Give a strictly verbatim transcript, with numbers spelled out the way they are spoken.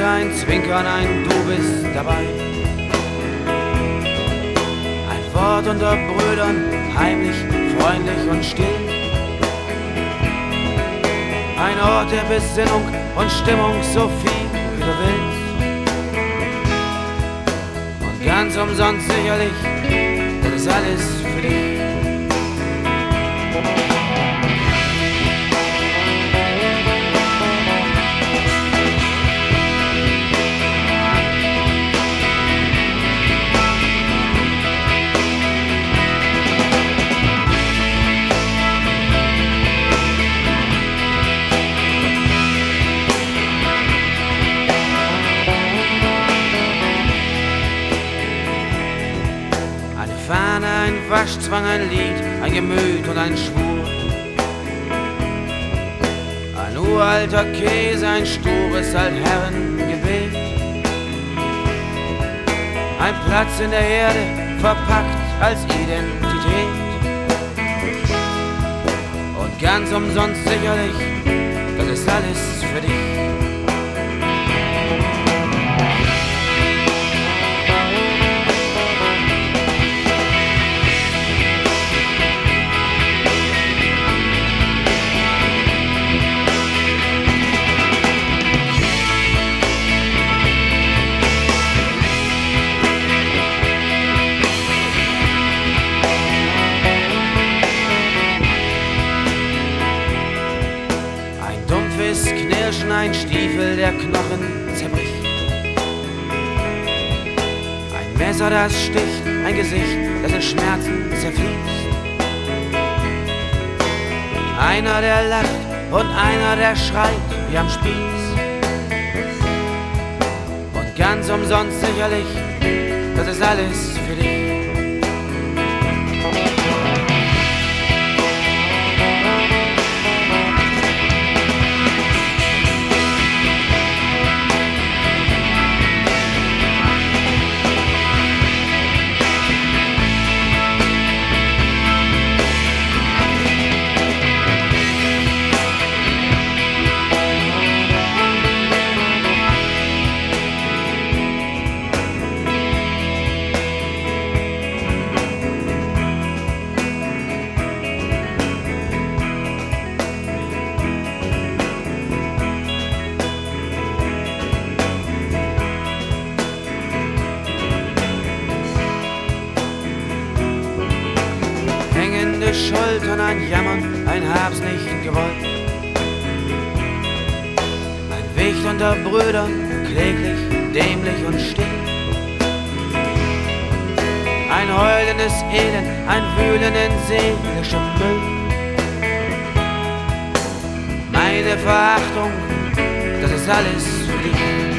ein Zwinkern, ein Du bist dabei. Ein Wort unter Brüdern, heimlich, freundlich und still. Ein Ort der Besinnung und Stimmung, so viel wie du willst. Und ganz umsonst sicherlich, das ist alles für dich. Fahne, ein Waschzwang, ein Lied, ein Gemüt und ein Schwur. Ein uralter Käse, ein stures Altherrengebet. Ein Platz in der Erde, verpackt als Identität. Und ganz umsonst sicherlich, das ist alles für dich. Knirschen, ein Stiefel, der Knochen zerbricht. Ein Messer, das sticht, ein Gesicht, das in Schmerzen zerfließt. Einer, der lacht und einer, der schreit wie am Spieß. Und ganz umsonst sicherlich, das ist alles für dich. Hängende Schultern, ein Jammern, ein Hab's nicht gewollt. Ein Wicht unter Brüdern, kläglich, dämlich und still. Ein heulendes Elend, ein Wühlen in seelischem Müll. Meine Verachtung, das ist alles für dich.